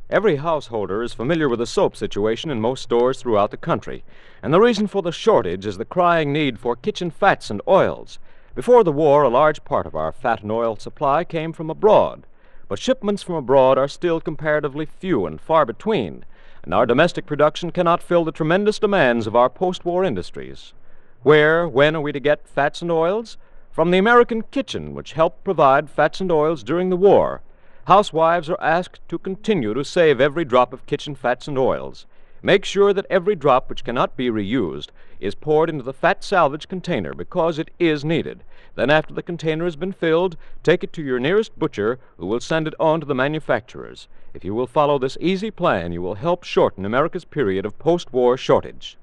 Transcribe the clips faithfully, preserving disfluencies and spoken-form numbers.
Every householder is familiar with the soap situation in most stores throughout the country, and the reason for the shortage is the crying need for kitchen fats and oils. Before the war, a large part of our fat and oil supply came from abroad, but shipments from abroad are still comparatively few and far between, and our domestic production cannot fill the tremendous demands of our post-war industries. Where, when are we to get fats and oils? From the American kitchen, which helped provide fats and oils during the war. Housewives are asked to continue to save every drop of kitchen fats and oils. Make sure that every drop which cannot be reused is poured into the fat salvage container because it is needed. Then, after the container has been filled, take it to your nearest butcher who will send it on to the manufacturers. If you will follow this easy plan, you will help shorten America's period of post-war shortage.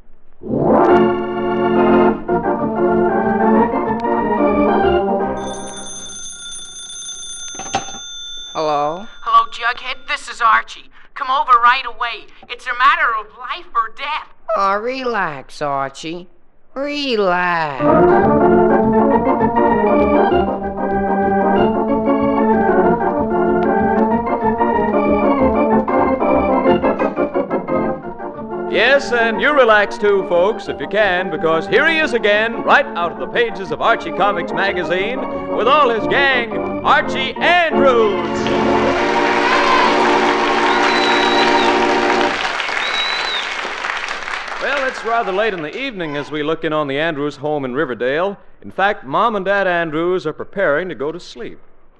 Hello? Hello, Jughead. This is Archie. Come over right away. It's a matter of life or death. Oh, relax, Archie. Relax. Yes, and you relax too, folks, if you can, because here he is again, right out of the pages of Archie Comics magazine, with all his gang, Archie Andrews. Well, it's rather late in the evening as we look in on the Andrews home in Riverdale. In fact, Mom and Dad Andrews are preparing to go to sleep.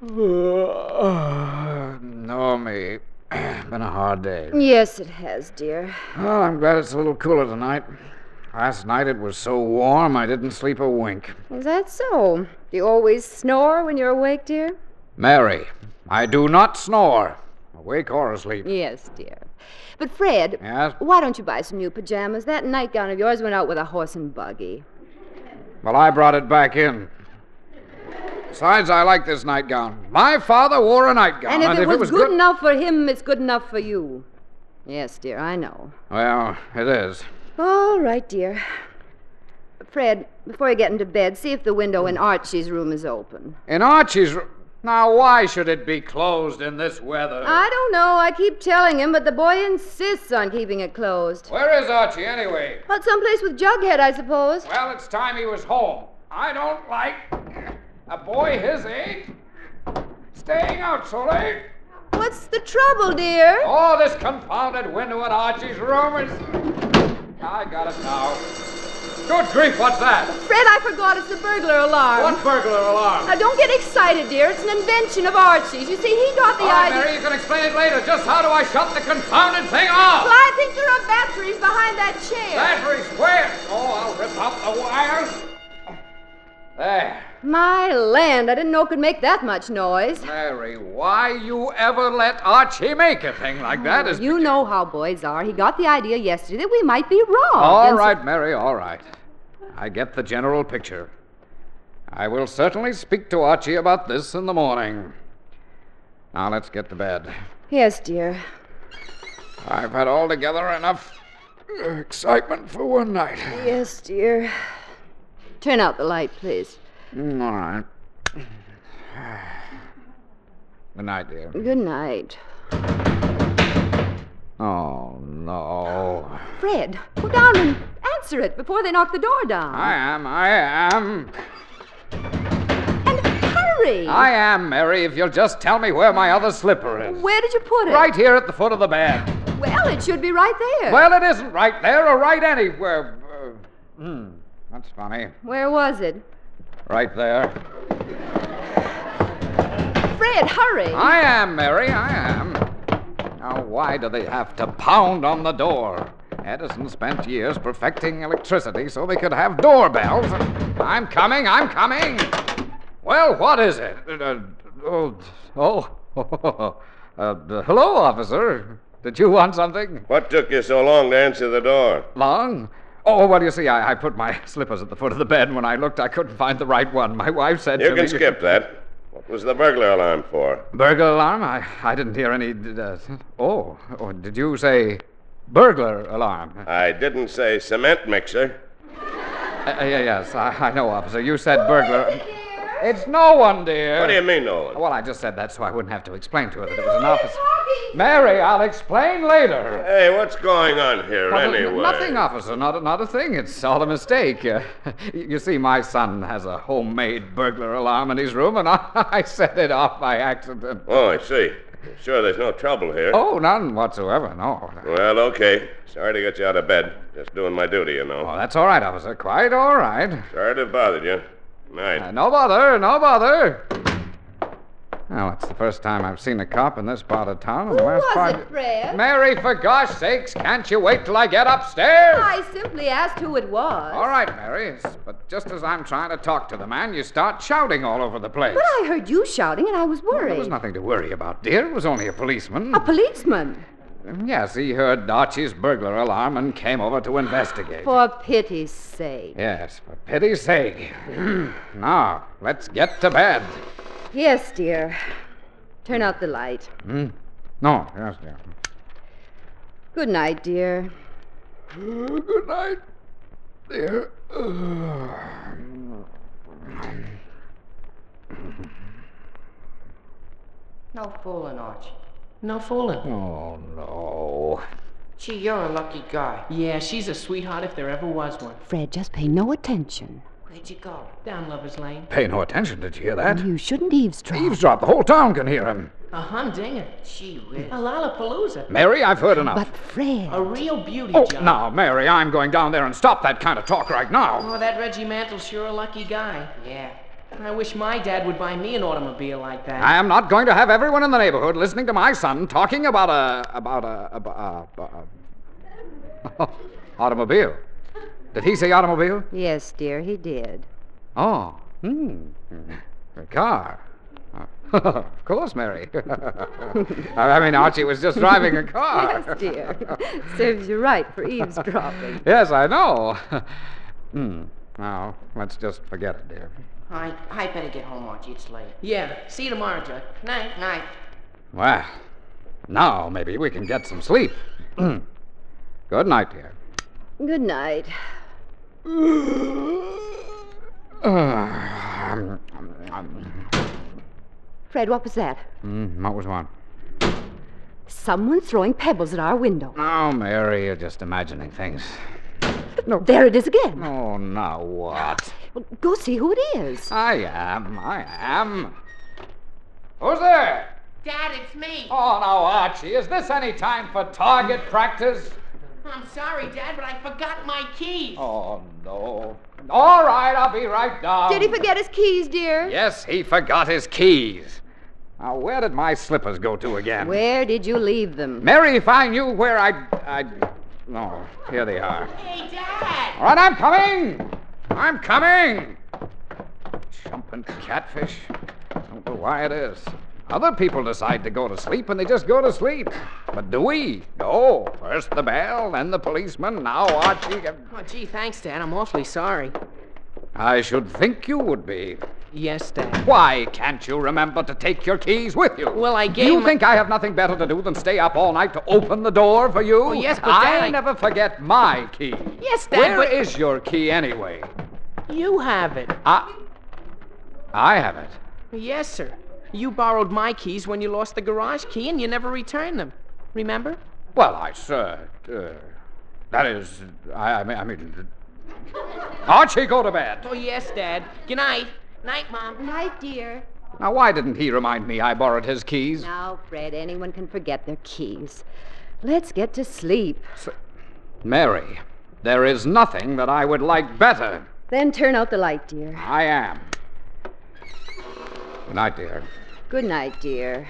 No, me. Been a hard day. Yes, it has, dear. Well, I'm glad it's a little cooler tonight. Last night it was so warm I didn't sleep a wink. Is that so? Do you always snore when you're awake, dear? Mary, I do not snore, awake or asleep. Yes, dear. But, Fred, Yes? why don't you buy some new pajamas? That nightgown of yours went out with a horse and buggy. Well, I brought it back in. Besides, I like this nightgown. My father wore a nightgown. And if, and it, if was it was good, enough for him, it's good enough for you. Yes, dear, I know. Well, it is. All right, dear. Fred, before you get into bed, see if the window in Archie's room is open. In Archie's room. Now, why should it be closed in this weather? I don't know. I keep telling him, but the boy insists on keeping it closed. Where is Archie, anyway? Well, someplace with Jughead, I suppose. Well, it's time he was home. I don't like a boy his age staying out so late. What's the trouble, dear? Oh, this confounded window in Archie's room is... I got it now. Good grief, what's that? Fred, I forgot. It's the burglar alarm. What burglar alarm? Now, don't get excited, dear. It's an invention of Archie's. You see, he got the All right, idea... Mary, you can explain it later. Just how do I shut the confounded thing off? Well, I think there are batteries behind that chair. Batteries where? Oh, I'll rip out the wires. There. My land, I didn't know it could make that much noise. Mary, why you ever let Archie make a thing like that is... You know how boys are. He got the idea yesterday that we might be wrong. All And so- right, Mary, all right. I get the general picture. I will certainly speak to Archie about this in the morning. Now, let's get to bed. Yes, dear. I've had altogether enough excitement for one night. Yes, dear. Turn out the light, please. Mm, all right. Good night, dear. Good night. Oh, no. Fred, go down and answer it before they knock the door down. I am, I am. And hurry! I am, Mary, if you'll just tell me where my other slipper is. Where did you put it? Right here at the foot of the bed. Well, it should be right there. Well, it isn't right there or right anywhere. Uh, hmm, that's funny. Where was it? Right there. Fred, hurry! I am, Mary, I am. Now, why do they have to pound on the door? Edison spent years perfecting electricity so they could have doorbells. I'm coming, I'm coming. Well, what is it? Uh, oh, oh, uh, hello, officer. Did you want something? What took you so long to answer the door? Long? Oh, well, you see, I, I put my slippers at the foot of the bed, and when I looked, I couldn't find the right one. My wife said You to can me... skip that. What was the burglar alarm for? Burglar alarm? I, I didn't hear any... Uh, oh, oh, did you say burglar alarm? I didn't say cement mixer. Uh, uh, yes, I, I know, officer. You said burglar... It's no one, dear. What do you mean, no one? Well, I just said that so I wouldn't have to explain to her that it was an officer. Archie! Mary, I'll explain later. Hey, what's going on here Well, n- anyway? Nothing, officer. Not a, not a thing. It's all a mistake. Uh, you see, my son has a homemade burglar alarm in his room, and I, I set it off by accident. Oh, I see. Sure, there's no trouble here. Oh, none whatsoever, no. Well, okay. Sorry to get you out of bed. Just doing my duty, you know. Oh, that's all right, officer. Quite all right. Sorry to have bothered you. Night. Uh, no bother, no bother. Well, it's the first time I've seen a cop in this part of town. Who the last was five... it, Fred? Mary, for gosh sakes, can't you wait till I get upstairs? I simply asked who it was. All right, Mary, but just as I'm trying to talk to the man, you start shouting all over the place. But I heard you shouting, and I was worried. There was nothing to worry about, dear. It was only a policeman. A policeman? Yes, he heard Archie's burglar alarm and came over to investigate. For pity's sake. Yes, for pity's sake. Now, let's get to bed. Yes, dear. Turn out the light. Hmm? No, yes, dear. Good night, dear. Good night, dear. No fooling, Archie. No fooling. Oh, no. Gee, you're a lucky guy. Yeah, she's a sweetheart if there ever was one. Fred, just pay no attention. Where'd you go? Down Lover's Lane. Pay no attention, did you hear that? You shouldn't eavesdrop. Eavesdrop, the whole town can hear him. A humdinger. Gee whiz. A Lollapalooza. Mary, I've heard enough. But Fred. A real beauty, Oh, John. now, Mary, I'm going down there and stop that kind of talk right now. Oh, that Reggie Mantle's sure a lucky guy. Yeah. I wish my dad would buy me an automobile like that. I am not going to have everyone in the neighborhood listening to my son talking about a... about a... about a... a, a automobile. Did he say automobile? Yes, dear, he did. Oh, hmm. A car. Of course, Mary. I mean, Archie was just driving a car. Yes, dear. Serves you right for eavesdropping. Yes, I know. Hmm. Now, let's just forget it, dear. I, I better get home, Archie. It's late. Yeah, see you tomorrow, Judd. Night. Night. Well, now maybe we can get some sleep. Good night, dear. Good night. Fred, what was that? Hmm, what was what? Someone's throwing pebbles at our window. Oh, Mary, you're just imagining things. No. There it is again. Oh, now what? Well, go see who it is. I am, I am. Who's there? Dad, it's me. Oh, now, Archie, is this any time for target practice? I'm sorry, Dad, but I forgot my keys. Oh, no. All right, I'll be right down. Did he forget his keys, dear? Yes, he forgot his keys. Now, where did my slippers go to again? Where did you leave them? Mary, if I knew where I'd... I'd... Oh, here they are. Hey, Dad. All right, I'm coming. I'm coming. Jumping catfish. Don't know why it is. Other people decide to go to sleep, and they just go to sleep. But do we? No. First the bell, then the policeman, now Archie. Oh, gee, thanks, Dad. I'm awfully sorry. I should think you would be. Yes, Dad. Why can't you remember to take your keys with you? Well, I gave You him a- think I have nothing better to do than stay up all night to open the door for you? Oh, yes, but I Dad, I- never forget my key. Yes, Dad, Where but- is your key anyway? You have it. I... I have it. Yes, sir. You borrowed my keys when you lost the garage key, and you never returned them. Remember? Well, I, sir... Uh, that is... I, I mean... I mean Archie, go to bed. Oh, yes, Dad. Good night. Night, Mom. Night, dear. Now, why didn't he remind me I borrowed his keys? Now, Fred, anyone can forget their keys. Let's get to sleep. Mary, there is nothing that I would like better. Then turn out the light, dear. I am. Good night, dear. Good night, dear.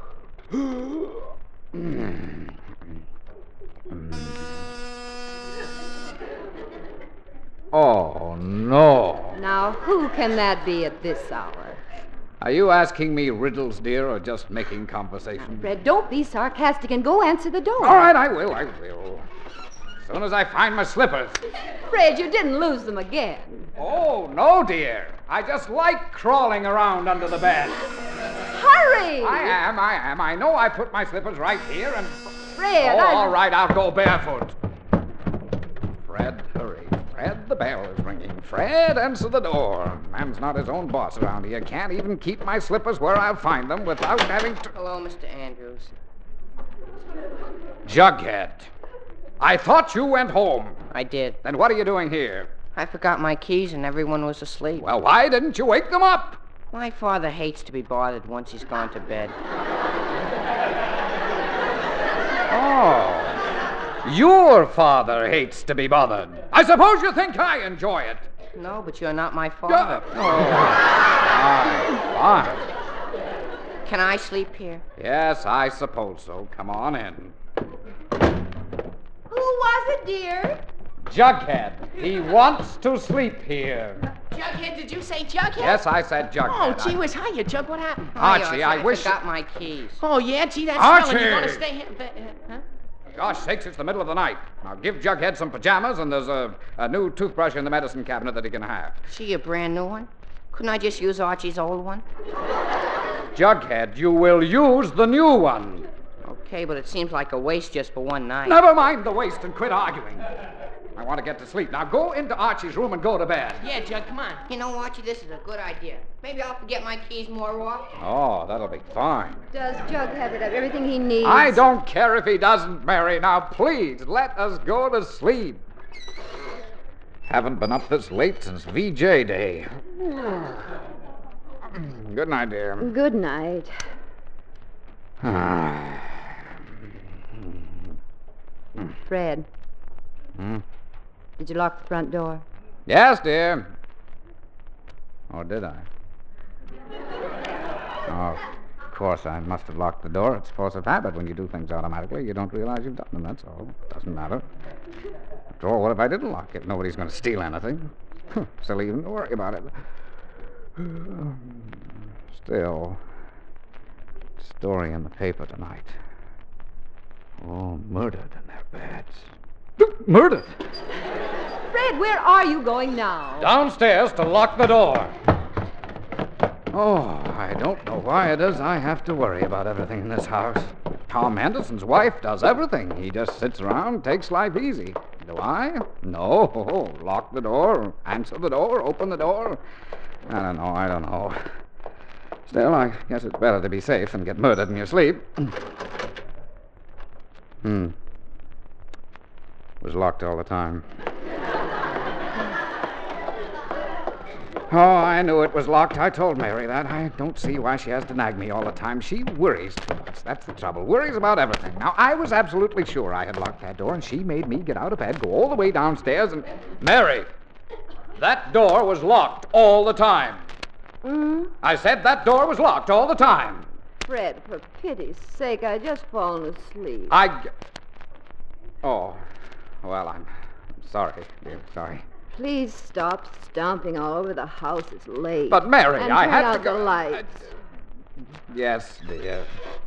Oh, no. Now, who can that be at this hour? Are you asking me riddles, dear, or just making conversation? Fred, don't be sarcastic and go answer the door. All right, I will, I will. As soon as I find my slippers. Fred, you didn't lose them again. Oh, no, dear. I just like crawling around under the bed. Hurry! I am, I am. I know I put my slippers right here and... Fred, Oh, I... all right, I'll go barefoot. Fred, hurry. Fred, the bell is ringing. Fred, answer the door. Man's not his own boss around here. Can't even keep my slippers where I'll find them without having to... Hello, Mister Andrews. Jughead, I thought you went home. I did. Then what are you doing here? I forgot my keys and everyone was asleep. Well, why didn't you wake them up? My father hates to be bothered once he's gone to bed. Oh, your father hates to be bothered. I suppose you think I enjoy it. No, but you're not my father. Oh, fine, fine. Can I sleep here? Yes, I suppose so. Come on in. Who was it, dear? Jughead. He wants to sleep here. Jughead, did you say Jughead? Yes, I said Jughead. Oh, gee I- whiz, hiya, Jug. What happened? Archie, I I wish... forgot my keys. Oh, yeah, gee, that's Archie! swell, and you're gonna stay here. But, uh, huh? Gosh sakes, it's the middle of the night. Now give Jughead some pajamas, and there's a, a new toothbrush in the medicine cabinet that he can have. See, a brand new one? Couldn't I just use Archie's old one? Jughead, you will use the new one. Okay, but it seems like a waste just for one night. Never mind the waste and quit arguing. I want to get to sleep. Now go into Archie's room and go to bed. Yeah, Jug, come on. You know, Archie, this is a good idea. Maybe I'll forget my keys more often. Oh, that'll be fine. Does Jug have it, everything he needs? I don't care if he doesn't, Mary. Now, please, let us go to sleep. Haven't been up this late since V J Day. Good night, dear. Good night. Fred. Hmm? Did you lock the front door? Yes, dear. Or did I? Oh, of course, I must have locked the door. It's force of habit. When you do things automatically, you don't realize you've done them, that's all. Doesn't matter. After all, what if I didn't lock it? Nobody's going to steal anything. Silly even to worry about it. Still, story in the paper tonight. Oh, murdered in their beds. Murdered? Fred, where are you going now? Downstairs to lock the door. Oh, I don't know why it is I have to worry about everything in this house. Tom Henderson's wife does everything. He just sits around, takes life easy. Do I? No. Lock the door, answer the door, open the door. I don't know, I don't know. Still, I guess it's better to be safe than get murdered in your sleep. Hmm. It was locked all the time. Oh, I knew it was locked. I told Mary that. I don't see why she has to nag me all the time. She worries too much. That's the trouble. Worries about everything. Now, I was absolutely sure I had locked that door, and she made me get out of bed, go all the way downstairs, and... Mary! That door was locked all the time. Hmm? I said that door was locked all the time. Fred, for pity's sake, I just fallen asleep. I... g- Oh, well, I'm sorry, dear, sorry. Please stop stomping all over the house. It's late. But, Mary, and I turn had out to go... the lights. Yes, dear.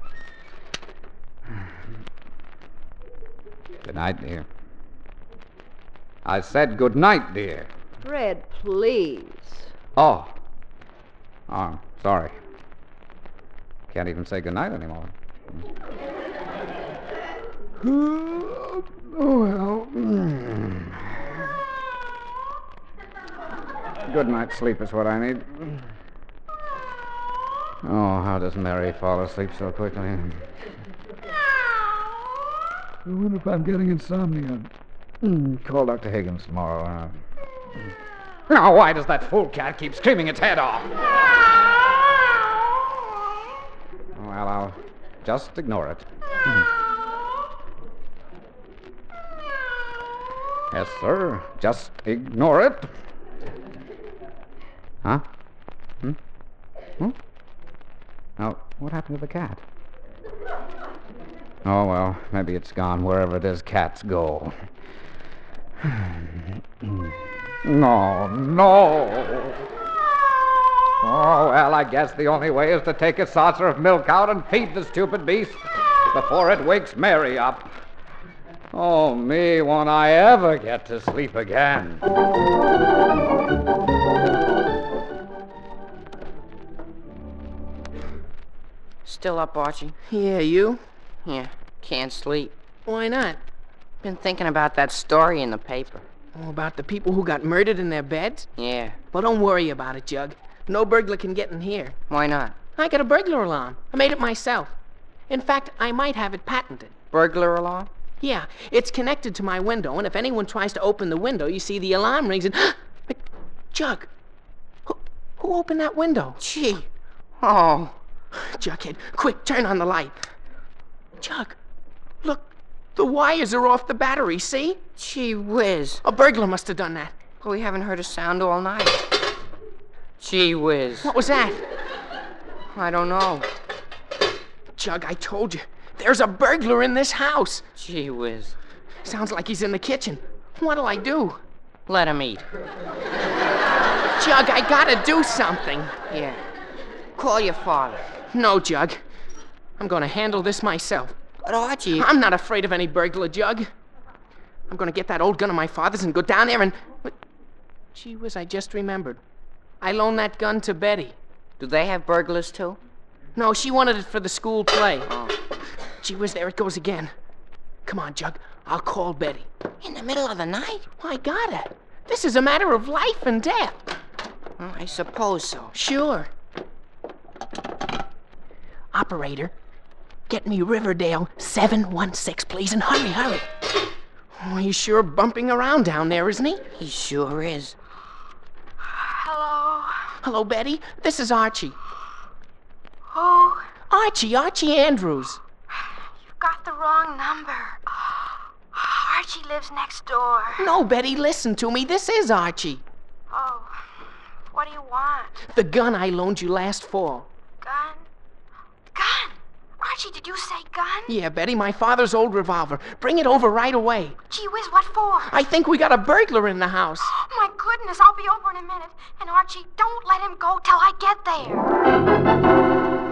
Good night, dear. I said good night, dear. Fred, please. Oh. Oh, sorry. Can't even say good night anymore. Oh, well. Good night's sleep is what I need. Oh, how does Mary fall asleep so quickly? I wonder if I'm getting insomnia. Mm, call Doctor Higgins tomorrow. Uh... Now, why does that fool cat keep screaming its head off? Well, I'll just ignore it. Yes, sir. Just ignore it. Huh? Hmm? Hmm? Now, what happened to the cat? Oh, well, maybe it's gone wherever it is cats go. No, no. Oh, well, I guess the only way is to take a saucer of milk out and feed the stupid beast before it wakes Mary up. Oh, me, won't I ever get to sleep again? Still up, Archie? Yeah, you? Yeah, can't sleep. Why not? Been thinking about that story in the paper. Oh, about the people who got murdered in their beds? Yeah, Well, don't worry about it, Jug. No burglar can get in here. why not? I got a burglar alarm. I made it myself. In fact, I might have it patented. Burglar alarm? Yeah, it's connected to my window, and if anyone tries to open the window, you see the alarm rings and... But, Jug, who, who opened that window? Gee. Oh. Jughead, quick, turn on the light. Jug, look, the wires are off the battery, see? Gee whiz. A burglar must have done that. But we haven't heard a sound all night. Gee whiz. What was that? I don't know. Jug, I told you. There's a burglar in this house. Gee whiz. Sounds like he's in the kitchen. What'll I do? Let him eat. Jug, I gotta do something. Yeah. Call your father. No, Jug. I'm gonna handle this myself. But Archie... I'm not afraid of any burglar, Jug. I'm gonna get that old gun of my father's and go down there and... What? Gee whiz, I just remembered. I loaned that gun to Betty. Do they have burglars, too? No, she wanted it for the school play. Oh. Gee whiz, there it goes again. Come on, Jug. I'll call Betty. In the middle of the night? I gotta. This is a matter of life and death. Well, I suppose so. Sure. Operator, get me Riverdale seven one six, please, and hurry, hurry. Oh, he's sure bumping around down there, isn't he? He sure is. Hello? Hello, Betty. This is Archie. Who? Archie, Archie Andrews. You've got the wrong number. Archie lives next door. No, Betty, listen to me. This is Archie. Oh, what do you want? The gun I loaned you last fall. Gun? Gun? Archie, did you say gun? Yeah, Betty, my father's old revolver. Bring it over right away. Gee whiz, what for? I think we got a burglar in the house. Oh, my goodness, I'll be over in a minute. And Archie, don't let him go till I get there.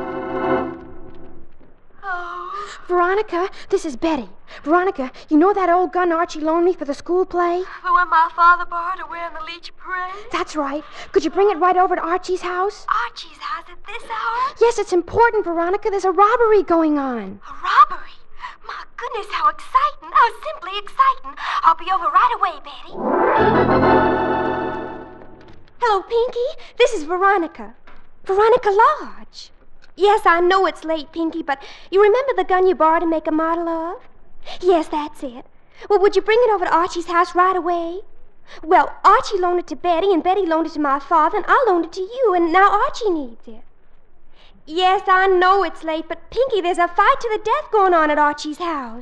Oh. Veronica, this is Betty. Veronica, you know that old gun Archie loaned me for the school play? The one my father borrowed to wear in the Leech Parade? That's right. Could you bring it right over to Archie's house? Archie's house at this hour? Yes, it's important, Veronica. There's a robbery going on. A robbery? My goodness, how exciting. How simply exciting. I'll be over right away, Betty. Hello, Pinky. This is Veronica. Veronica Lodge. Yes, I know it's late, Pinky, but you remember the gun you borrowed to make a model of? Yes, that's it. Well, would you bring it over to Archie's house right away? Well, Archie loaned it to Betty, and Betty loaned it to my father, and I loaned it to you, and now Archie needs it. Yes, I know it's late, but Pinky, there's a fight to the death going on at Archie's house.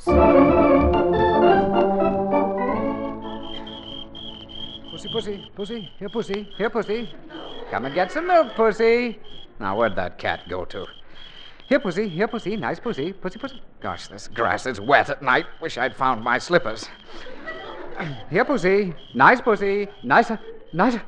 Pussy, pussy, pussy, here, pussy, here, pussy. Come and get some milk, pussy. Now, where'd that cat go to? Here, pussy, here, pussy, nice pussy, pussy, pussy. Gosh, this grass is wet at night. Wish I'd found my slippers. Here, pussy, nice pussy, nice, nice.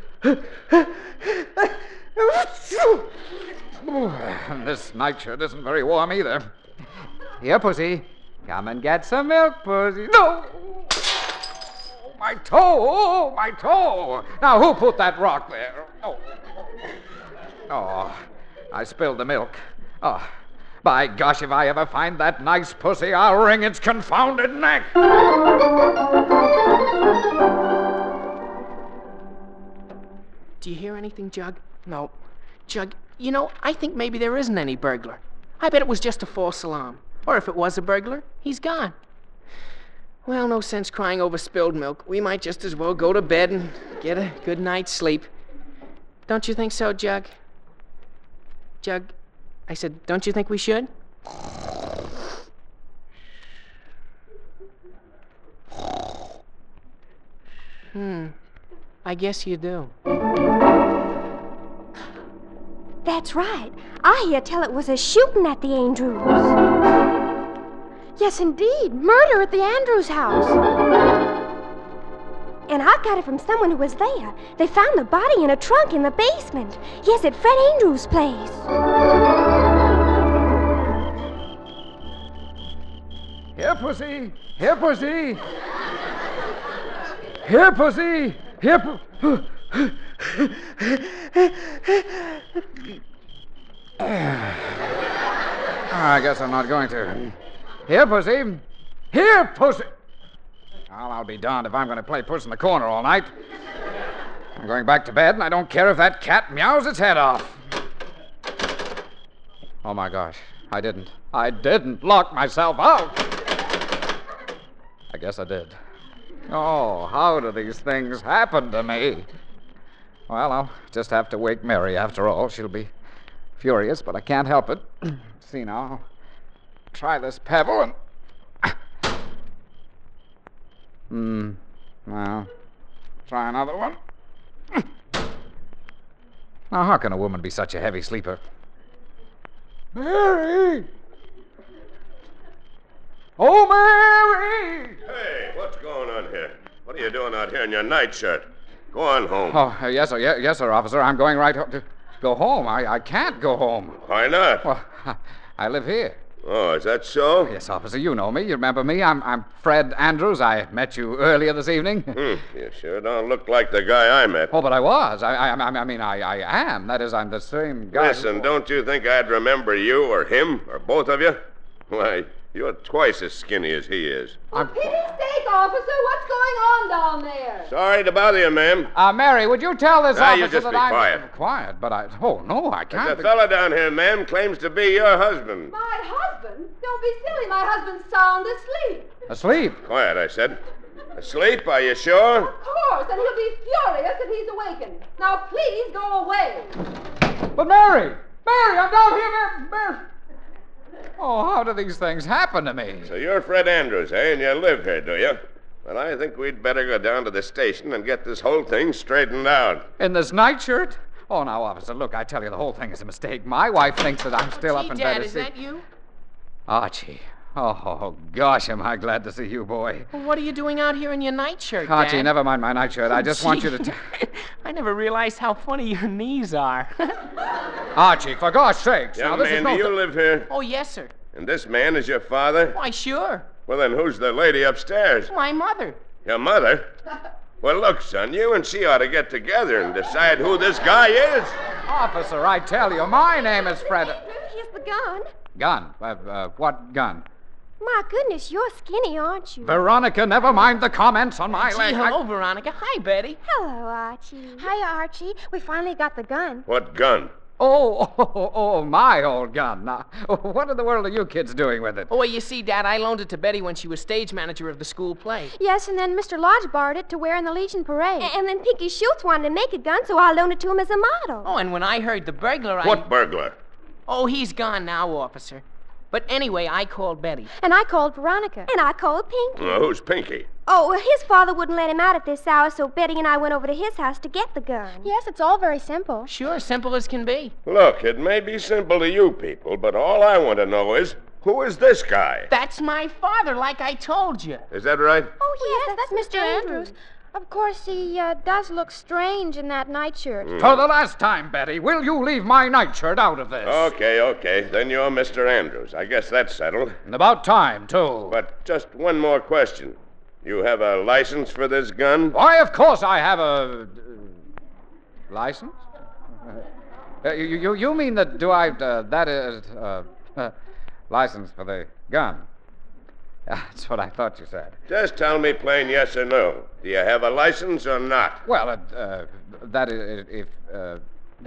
This nightshirt isn't very warm either. Here, pussy, come and get some milk, pussy. No! My toe! My toe! Now, who put that rock there? Oh. Oh, I spilled the milk. Oh, by gosh, if I ever find that nice pussy, I'll wring its confounded neck. Do you hear anything, Jug? No. Jug, you know, I think maybe there isn't any burglar. I bet it was just a false alarm. Or if it was a burglar, he's gone. Well, no sense crying over spilled milk. We might just as well go to bed and get a good night's sleep. Don't you think so, Jug? Jug, I said, don't you think we should? Hmm, I guess you do. That's right. I hear tell it was a shooting at the Andrews. Yes, indeed. Murder at the Andrews house. And I got it from someone who was there. They found the body in a trunk in the basement. Yes, at Fred Andrews' place. Here, pussy. Here, pussy. Here, pussy. Here, pu- I guess I'm not going to. Here, pussy. Here, pussy. Well, I'll be darned if I'm going to play puss in the corner all night. I'm going back to bed, and I don't care if that cat meows its head off. Oh, my gosh. I didn't. I didn't lock myself out. I guess I did. Oh, how do these things happen to me? Well, I'll just have to wake Mary after all. She'll be furious, but I can't help it. See now, I'll try this pebble and... Hmm. Well, try another one. Now, how can a woman be such a heavy sleeper? Mary! Oh, Mary! Hey, what's going on here? What are you doing out here in your nightshirt? Go on home. Oh, uh, yes, sir. Yes, yes, sir, officer. I'm going right ho- to go home. I, I can't go home. Why not? Well, I live here. Oh, is that so? Yes, officer, you know me. You remember me. I'm, I'm Fred Andrews. I met you earlier this evening. Hmm, you sure don't look like the guy I met. Oh, but I was. I, I, I mean, I, I am. That is, I'm the same guy. Listen, don't you think I'd remember you or him or both of you? Why, you're twice as skinny as he is. I'm... Pity steak, officer. What's going on down there? Sorry to bother you, ma'am. Uh, Mary, would you tell this Ah, officer you just that be I'm... quiet. Quiet, but I... Oh, no, I can't... There's a be- fella down here, ma'am, claims to be your husband. My husband? Don't be silly. My husband's sound asleep. Asleep? Quiet, I said. Asleep, are you sure? Of course, and he'll be furious if he's awakened. Now, please go away. But Mary! Mary, I'm down here, Mary! Mary! Oh, how do these things happen to me? So you're Fred Andrews, eh? And you live here, do you? Well, I think we'd better go down to the station and get this whole thing straightened out. In this nightshirt? Oh, now, officer, look, I tell you, the whole thing is a mistake. My wife thinks that I'm still up Gee, in Dad, bed is asleep. that you? Archie. Oh, gosh, am I glad to see you, boy. Well, what are you doing out here in your nightshirt, Archie, Dad? never mind my nightshirt. I just want you to... T- I never realized how funny your knees are. Archie, for gosh sakes. Now, Young this man, is no... do you th- live here? Oh, yes, sir. And this man is your father? Why, sure. Well, then who's the lady upstairs? My mother. Your mother? Well, look, son, you and she ought to get together and decide who this guy is. Officer, I tell you, my name is Fred... Here's the gun. Gun? Uh, uh, what gun? My goodness, you're skinny, aren't you? Veronica, never mind the comments on my Gee, leg. hello, Veronica. Hi, Betty. Hello, Archie. Hiya, Archie. We finally got the gun. What gun? Oh, oh, oh, my old gun. Now, what in the world are you kids doing with it? Oh, well, you see, Dad, I loaned it to Betty when she was stage manager of the school play. Yes, and then Mister Lodge borrowed it to wear in the Legion Parade. A- And then Pinky Schultz wanted to make a gun, so I loaned it to him as a model. Oh, and when I heard the burglar, I... What burglar? Oh, he's gone now, officer. But anyway, I called Betty. And I called Veronica. And I called Pinky. Well, who's Pinky? Oh, well, his father wouldn't let him out at this hour, so Betty and I went over to his house to get the gun. Yes, it's all very simple. Sure, simple as can be. Look, it may be simple to you people, but all I want to know is, who is this guy? That's my father, like I told you. Is that right? Oh, yes, that's Mister Andrews. Of course, he uh, does look strange in that nightshirt. For the last time, Betty, will you leave my nightshirt out of this? Okay, okay. Then you're Mister Andrews. I guess that's settled. And about time, too. But just one more question. You have a license for this gun? Why, of course I have a... Uh, license? Uh, you, you, you mean that, do I... Uh, that is... Uh, uh, license for the gun. That's what I thought you said. Just tell me plain yes or no. Do you have a license or not? Well, uh, uh, that is... If... Uh,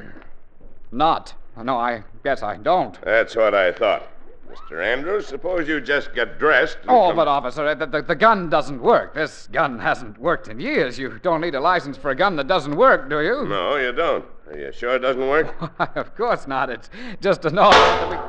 not. No, I guess I don't. That's what I thought. Mister Andrews, suppose you just get dressed. and Oh, come- but officer, the, the, the gun doesn't work. This gun hasn't worked in years. You don't need a license for a gun that doesn't work, do you? No, you don't. Are you sure it doesn't work? Of course not. It's just a noise that we...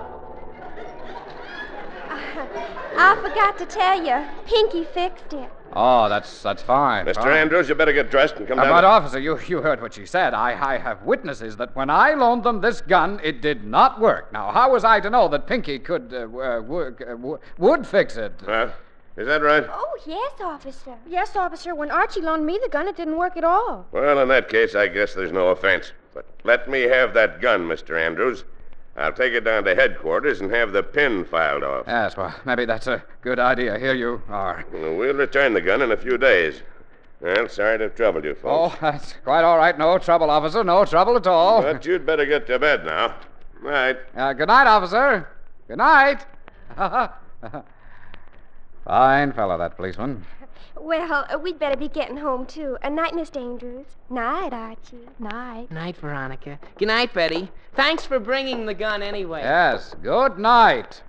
I forgot to tell you, Pinky fixed it. Oh, that's that's fine. Mister fine. Andrews, you better get dressed and come Uh, down. but, to- officer, you, you heard what she said. I, I have witnesses that when I loaned them this gun, it did not work. Now, how was I to know that Pinky could, uh, uh, work, uh, w- would fix it? Huh? Is that right? Oh, yes, officer. Yes, officer. When Archie loaned me the gun, it didn't work at all. Well, in that case, I guess there's no offense. But let me have that gun, Mister Andrews. I'll take it down to headquarters and have the pin filed off. Yes, well, maybe that's a good idea. Here you are. Well, we'll return the gun in a few days. Well, sorry to have troubled you, folks. Oh, that's quite all right. No trouble, officer. No trouble at all. But you'd better get to bed now. Right. Uh, good night, officer. Good night. Fine fella, that policeman. Well, uh, we'd better be getting home, too. A night, Mister Andrews. Night, Archie. Night. Night, Veronica. Good night, Betty. Thanks for bringing the gun anyway. Yes, good night.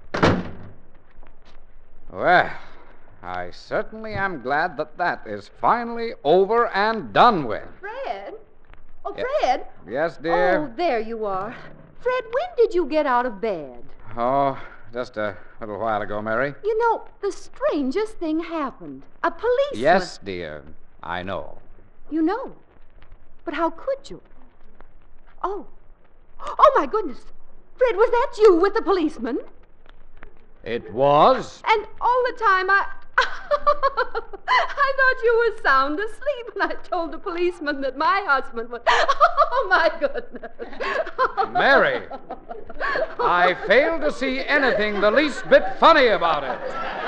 Well, I certainly am glad that that is finally over and done with. Fred? Oh, Ye- Fred? Yes, Oh, dear? there you are. Fred, when did you get out of bed? Oh, just a little while ago, Mary. You know, the strangest thing happened. A policeman. Yes, dear, I know. You know. But how could you? Oh. Oh, my goodness. Fred, was that you with the policeman? It was. And all the time I... I thought you were sound asleep, and I told the policeman that my husband was... Oh, my goodness. Mary, I fail to see anything the least bit funny about it.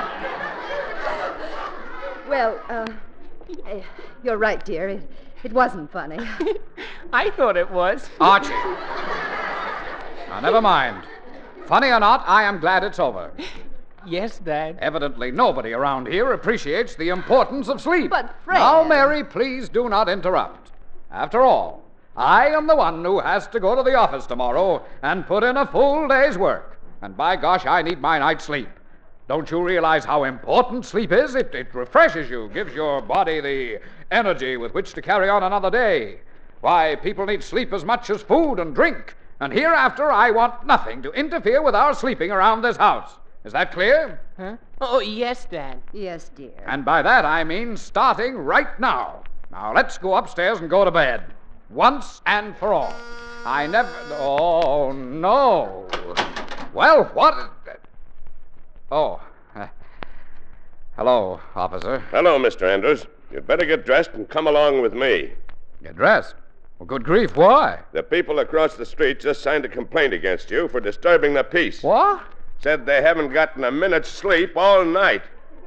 Well, uh, eh, you're right, dear. It, it wasn't funny. I thought it was. Archie. Now, never mind. Funny or not, I am glad it's over. Yes, Dad. Evidently, nobody around here appreciates the importance of sleep. But, Fred... Now, Mary, please do not interrupt. After all, I am the one who has to go to the office tomorrow and put in a full day's work. And by gosh, I need my night's sleep. Don't you realize how important sleep is? It, it refreshes you, gives your body the energy with which to carry on another day. Why, people need sleep as much as food and drink. And hereafter, I want nothing to interfere with our sleeping around this house. Is that clear? Huh? Oh, yes, Dad. Yes, dear. And by that, I mean starting right now. Now, let's go upstairs and go to bed. Once and for all. I never... Oh, no. Well, what... Oh. Uh, hello, officer. Hello, Mister Andrews. You'd better get dressed and come along with me. Get dressed? Well, good grief, why? The people across the street just signed a complaint against you for disturbing the peace. What? Said they haven't gotten a minute's sleep all night.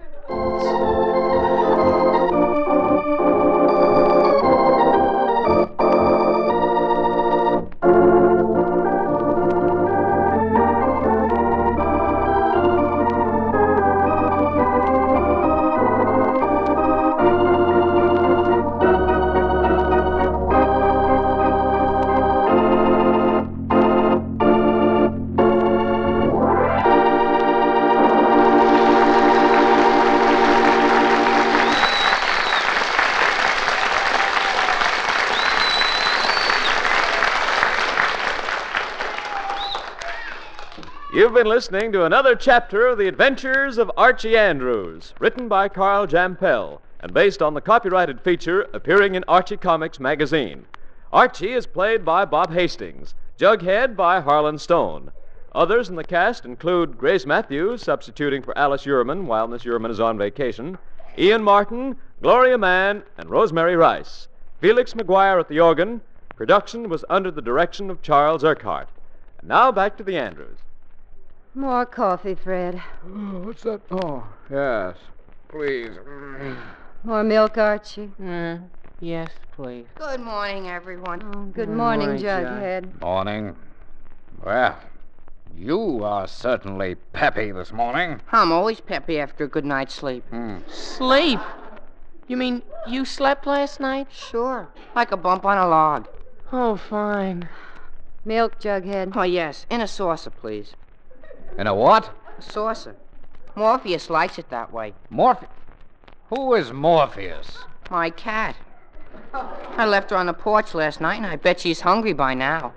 You've been listening to another chapter of The Adventures of Archie Andrews, written by Carl Jampel and based on the copyrighted feature appearing in Archie Comics magazine. Archie is played by Bob Hastings, Jughead by Harlan Stone. Others in the cast include Grace Matthews, substituting for Alice Uhrman while Miss Uhrman is on vacation, Ian Martin, Gloria Mann, and Rosemary Rice. Felix McGuire at the organ. Production was under the direction of Charles Urquhart. And now back to the Andrews. More coffee, Fred. Oh, what's that? Oh, yes. Please. More milk, Archie. Uh, yes, please. Good morning, everyone. Oh, good Good morning, morning, Jug. Jughead. Morning. Well, you are certainly peppy this morning. I'm always peppy after a good night's sleep. Hmm. Sleep? You mean you slept last night? Sure. Like a bump on a log. Oh, fine. Milk, Jughead. Oh, yes. In a saucer, please. In a what? A saucer. Morpheus likes it that way. Morphe... Who is Morpheus? My cat. I left her on the porch last night, and I bet she's hungry by now.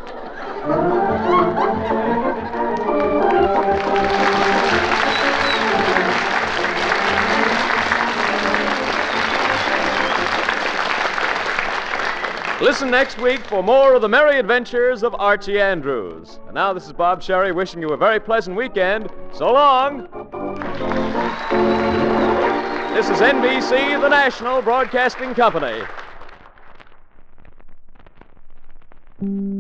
Listen next week for more of the merry adventures of Archie Andrews. And now this is Bob Sherry wishing you a very pleasant weekend. So long. This is N B C, the National Broadcasting Company.